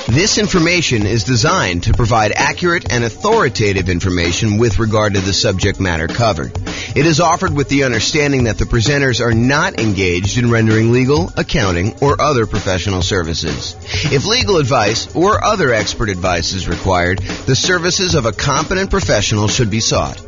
This information is designed to provide accurate and authoritative information with regard to the subject matter covered. It is offered with the understanding that the presenters are not engaged in rendering legal, accounting, or other professional services. If legal advice or other expert advice is required, the services of a competent professional should be sought.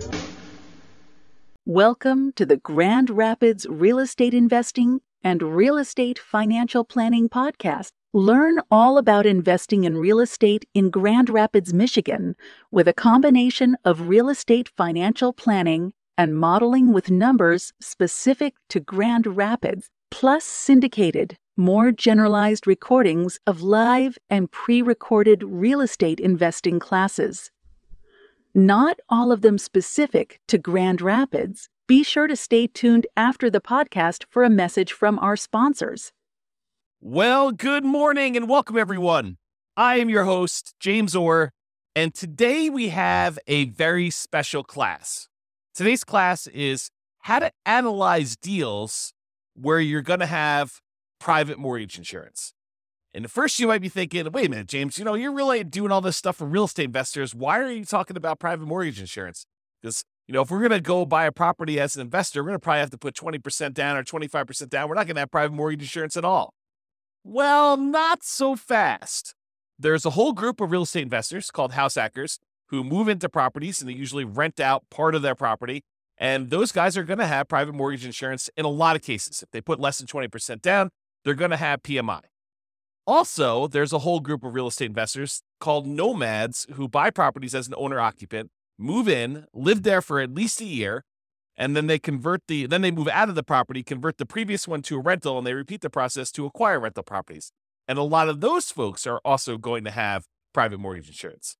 Welcome to the Grand Rapids Real Estate Investing and Real Estate Financial Planning Podcast. Learn all about investing in real estate in Grand Rapids, Michigan, with a combination of real estate financial planning and modeling with numbers specific to Grand Rapids, plus syndicated, more generalized recordings of live and pre-recorded real estate investing classes. Not all of them specific to Grand Rapids. Be sure to stay tuned after the podcast for a message from our sponsors. Well, good morning and welcome, everyone. I am your host, James Orr, and today we have a very special class. Today's class is how to analyze deals where you're going to have private mortgage insurance. And at first you might be thinking, wait a minute, James, you're really doing all this stuff for real estate investors. Why are you talking about private mortgage insurance? Because, if we're going to go buy a property as an investor, we're going to probably have to put 20% down or 25% down. We're not going to have private mortgage insurance at all. Well, not so fast. There's a whole group of real estate investors called house hackers who move into properties and they usually rent out part of their property. And those guys are going to have private mortgage insurance in a lot of cases. If they put less than 20% down, they're going to have PMI. Also, there's a whole group of real estate investors called nomads who buy properties as an owner-occupant, move in, live there for at least a year, and then they move out of the property, convert the previous one to a rental, and they repeat the process to acquire rental properties. And a lot of those folks are also going to have private mortgage insurance.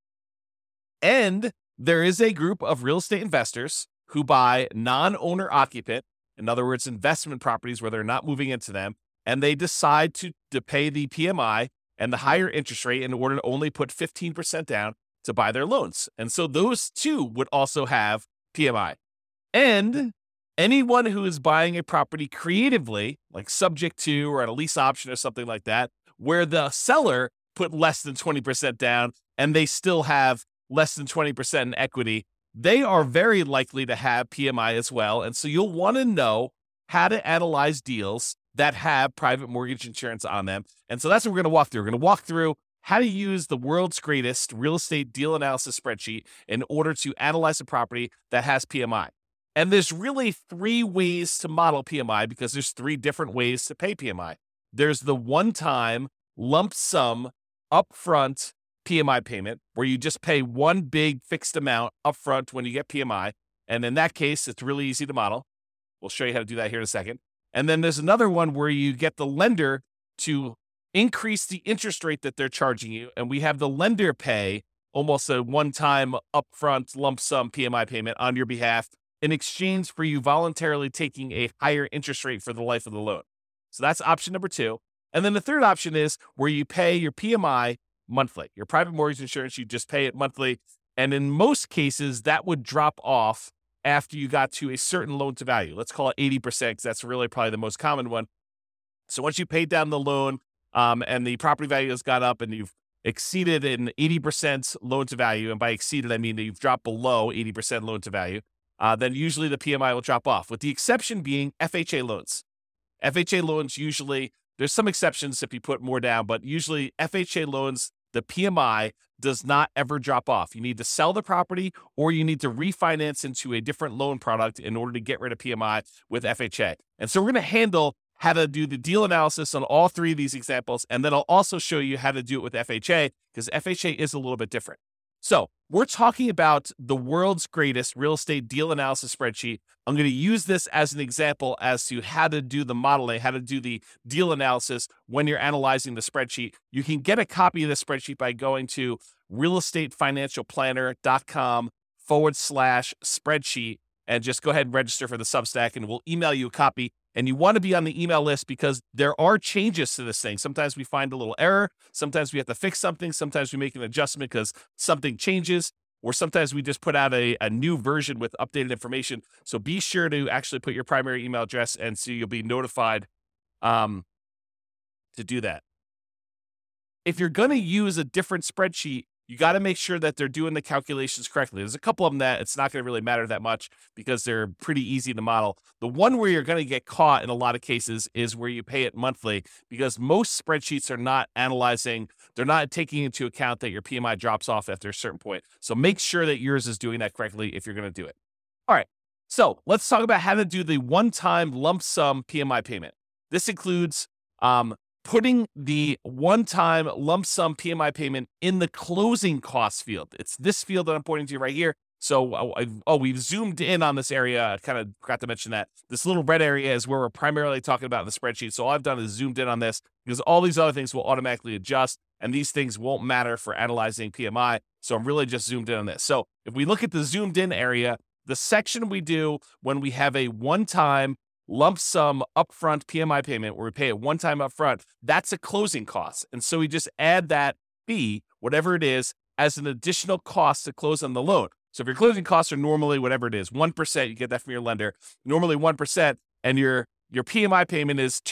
And there is a group of real estate investors who buy non-owner occupant, in other words, investment properties where they're not moving into them, and they decide to pay the PMI and the higher interest rate in order to only put 15% down to buy their loans. And so those two would also have PMI. And anyone who is buying a property creatively, like subject to or at a lease option or something like that, where the seller put less than 20% down and they still have less than 20% in equity, they are very likely to have PMI as well. And so you'll want to know how to analyze deals that have private mortgage insurance on them. And so that's what we're going to walk through. We're going to walk through how to use the world's greatest real estate deal analysis spreadsheet in order to analyze a property that has PMI. And there's really three ways to model PMI because there's three different ways to pay PMI. There's the one-time lump sum upfront PMI payment where you just pay one big fixed amount upfront when you get PMI. And in that case, it's really easy to model. We'll show you how to do that here in a second. And then there's another one where you get the lender to increase the interest rate that they're charging you. And we have the lender pay almost a one-time upfront lump sum PMI payment on your behalf in exchange for you voluntarily taking a higher interest rate for the life of the loan. So that's option number two. And then the third option is where you pay your PMI monthly. Your private mortgage insurance, you just pay it monthly. And in most cases, that would drop off after you got to a certain loan to value. Let's call it 80% because that's really probably the most common one. So once you paid down the loan and the property value has gone up and you've exceeded an 80% loan to value, and by exceeded, I mean that you've dropped below 80% loan to value, then usually the PMI will drop off, with the exception being FHA loans. FHA loans usually, there's some exceptions if you put more down, but usually FHA loans, the PMI does not ever drop off. You need to sell the property or you need to refinance into a different loan product in order to get rid of PMI with FHA. And so we're going to handle how to do the deal analysis on all three of these examples, and then I'll also show you how to do it with FHA because FHA is a little bit different. So we're talking about the world's greatest real estate deal analysis spreadsheet. I'm going to use this as an example as to how to do the modeling, how to do the deal analysis when you're analyzing the spreadsheet. You can get a copy of the spreadsheet by going to realestatefinancialplanner.com/spreadsheet and just go ahead and register for the Substack and we'll email you a copy. And you want to be on the email list because there are changes to this thing. Sometimes we find a little error. Sometimes we have to fix something. Sometimes we make an adjustment because something changes. Or sometimes we just put out a new version with updated information. So be sure to actually put your primary email address and so you'll be notified to do that. if you're going to use a different spreadsheet, you got to make sure that they're doing the calculations correctly. There's a couple of them that it's not going to really matter that much because they're pretty easy to model. The one where you're going to get caught in a lot of cases is where you pay it monthly, because most spreadsheets are not analyzing, they're not taking into account that your PMI drops off after a certain point. So make sure that yours is doing that correctly if you're going to do it. All right. So let's talk about how to do the one-time lump sum PMI payment. This includes putting the one-time lump sum PMI payment in the closing costs field. It's this field that I'm pointing to right here. So, we've zoomed in on this area. I kind of forgot to mention that. This little red area is where we're primarily talking about in the spreadsheet. So all I've done is zoomed in on this because all these other things will automatically adjust, and these things won't matter for analyzing PMI. So I'm really just zoomed in on this. So if we look at the zoomed in area, the section we do when we have a one-time lump sum upfront PMI payment where we pay it one time upfront, that's a closing cost. And so we just add that fee, whatever it is, as an additional cost to close on the loan. So if your closing costs are normally whatever it is, 1%, you get that from your lender, normally 1%, and your PMI payment is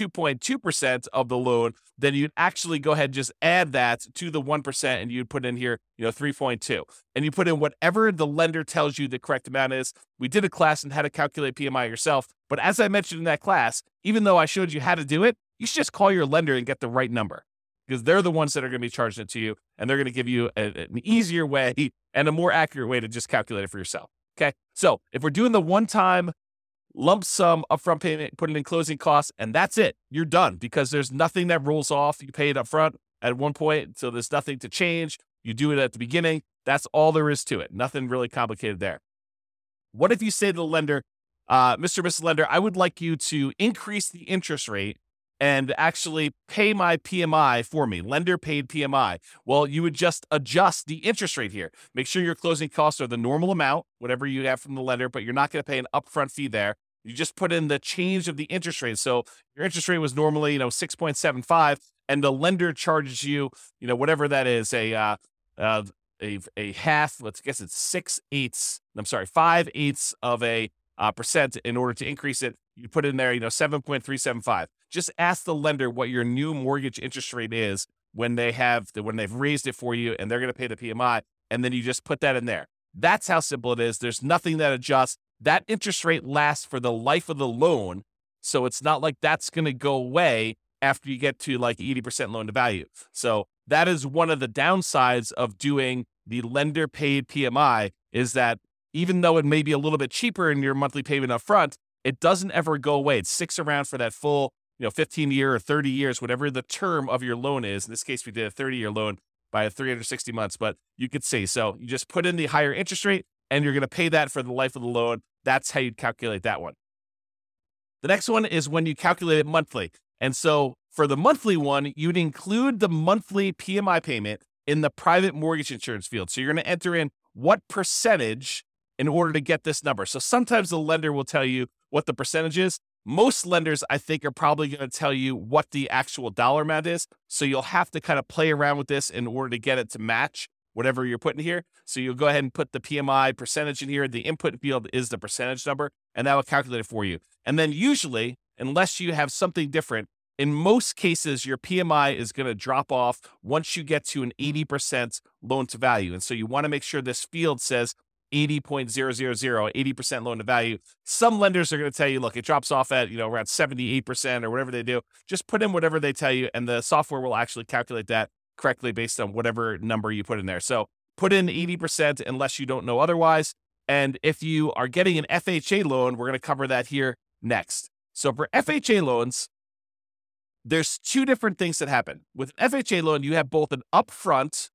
2.2% of the loan, then you'd actually go ahead and just add that to the 1%, and you'd put in here, 3.2. And you put in whatever the lender tells you the correct amount is. We did a class on how to calculate PMI yourself, but as I mentioned in that class, even though I showed you how to do it, you should just call your lender and get the right number, because they're the ones that are going to be charging it to you, and they're going to give you an easier way and a more accurate way to just calculate it for yourself. Okay, so if we're doing the one-time lump sum upfront payment, put it in closing costs, and that's it. You're done, because there's nothing that rolls off. You pay it upfront at one point, so there's nothing to change. You do it at the beginning. That's all there is to it. Nothing really complicated there. What if you say to the lender, Mr. Mrs. Lender, I would like you to increase the interest rate and actually pay my PMI for me, lender paid PMI. Well, you would just adjust the interest rate here. Make sure your closing costs are the normal amount, whatever you have from the lender, but you're not going to pay an upfront fee there. You just put in the change of the interest rate. So your interest rate was normally, 6.75, and the lender charges you, whatever that is, a half, let's guess it's 5/8 of a percent in order to increase it. You put in there, 7.375. Just ask the lender what your new mortgage interest rate is when they've raised it for you, and they're going to pay the PMI, and then you just put that in there. That's how simple it is. There's nothing that adjusts. That interest rate lasts for the life of the loan, so it's not like that's going to go away after you get to like 80% loan to value. So that is one of the downsides of doing the lender paid PMI, is that even though it may be a little bit cheaper in your monthly payment up front, it doesn't ever go away. It sticks around for that full 15-year or 30 years, whatever the term of your loan is. In this case, we did a 30-year loan by 360 months, but you could see. So you just put in the higher interest rate, and you're going to pay that for the life of the loan. That's how you'd calculate that one. The next one is when you calculate it monthly. And so for the monthly one, you'd include the monthly PMI payment in the private mortgage insurance field. So you're going to enter in what percentage in order to get this number. So sometimes the lender will tell you what the percentage is. Most lenders, I think, are probably going to tell you what the actual dollar amount is. So you'll have to kind of play around with this in order to get it to match whatever you're putting here. So you'll go ahead and put the PMI percentage in here. The input field is the percentage number, and that will calculate it for you. And then usually, unless you have something different, in most cases, your PMI is going to drop off once you get to an 80% loan to value. And so you want to make sure this field says 80.000, 80% loan to value. Some lenders are going to tell you, look, it drops off at, around 78% or whatever they do. Just put in whatever they tell you, and the software will actually calculate that correctly based on whatever number you put in there. So put in 80% unless you don't know otherwise. And if you are getting an FHA loan, we're going to cover that here next. So for FHA loans, there's two different things that happen. With an FHA loan, you have both an upfront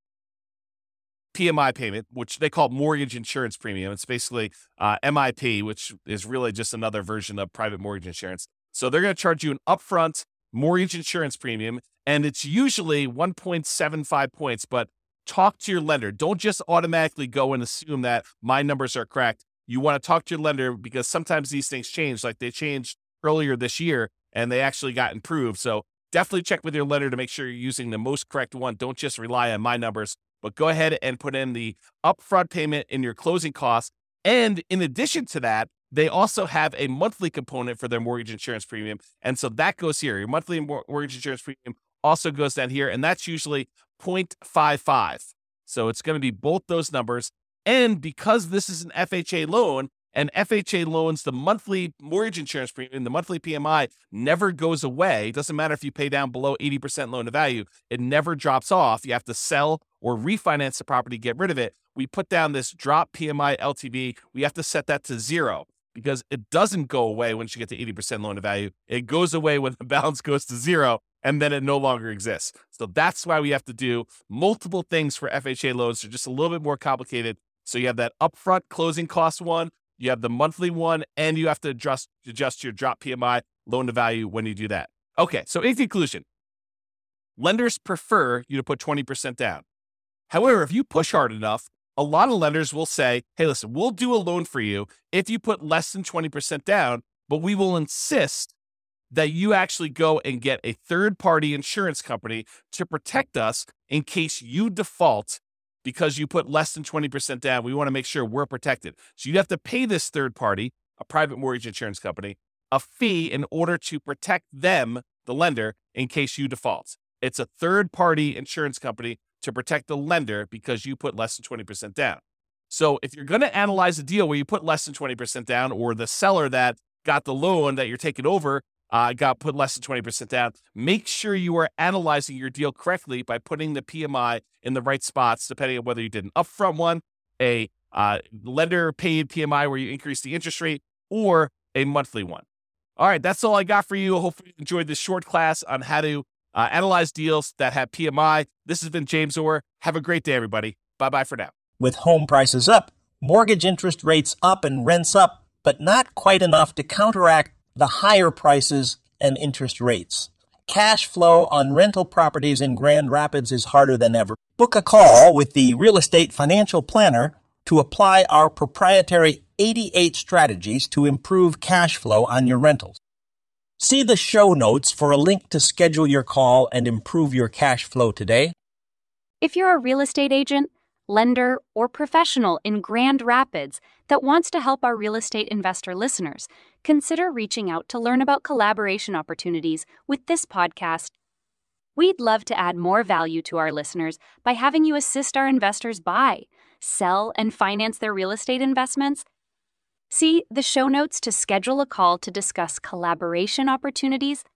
PMI payment, which they call mortgage insurance premium. It's basically MIP, which is really just another version of private mortgage insurance. So they're going to charge you an upfront mortgage insurance premium, and it's usually 1.75 points, but talk to your lender. Don't just automatically go and assume that my numbers are correct. You want to talk to your lender, because sometimes these things change. Like they changed earlier this year, and they actually got improved. So definitely check with your lender to make sure you're using the most correct one. Don't just rely on my numbers, but go ahead and put in the upfront payment in your closing costs. And in addition to that, they also have a monthly component for their mortgage insurance premium. And so that goes here. Your monthly mortgage insurance premium also goes down here. And that's usually 0.55. So it's going to be both those numbers. And because this is an FHA loan, and FHA loans, the monthly mortgage insurance premium, the monthly PMI never goes away. It doesn't matter if you pay down below 80% loan to value. It never drops off. You have to sell or refinance the property, get rid of it. We put down this drop PMI LTV. We have to set that to 0 because it doesn't go away once you get to 80% loan to value. It goes away when the balance goes to 0, and then it no longer exists. So that's why we have to do multiple things for FHA loans. They're just a little bit more complicated. So you have that upfront closing cost one, you have the monthly one, and you have to adjust your drop PMI loan to value when you do that. Okay, so in conclusion, lenders prefer you to put 20% down. However, if you push hard enough, a lot of lenders will say, hey, listen, we'll do a loan for you if you put less than 20% down, but we will insist that you actually go and get a third-party insurance company to protect us in case you default because you put less than 20% down. We want to make sure we're protected. So you have to pay this third party, a private mortgage insurance company, a fee in order to protect them, the lender, in case you default. It's a third-party insurance company to protect the lender because you put less than 20% down. So if you're going to analyze a deal where you put less than 20% down, or the seller that got the loan that you're taking over got put less than 20% down, make sure you are analyzing your deal correctly by putting the PMI in the right spots, depending on whether you did an upfront one, a lender paid PMI where you increase the interest rate, or a monthly one. All right, that's all I got for you. Hopefully you enjoyed this short class on how to analyze deals that have PMI. This has been James Orr. Have a great day, everybody. Bye-bye for now. With home prices up, mortgage interest rates up, and rents up, but not quite enough to counteract the higher prices and interest rates. Cash flow on rental properties in Grand Rapids is harder than ever. Book a call with the Real Estate Financial Planner to apply our proprietary 88 strategies to improve cash flow on your rentals. See the show notes for a link to schedule your call and improve your cash flow today. If you're a real estate agent, lender, or professional in Grand Rapids that wants to help our real estate investor listeners, consider reaching out to learn about collaboration opportunities with this podcast. We'd love to add more value to our listeners by having you assist our investors buy, sell, and finance their real estate investments. See the show notes to schedule a call to discuss collaboration opportunities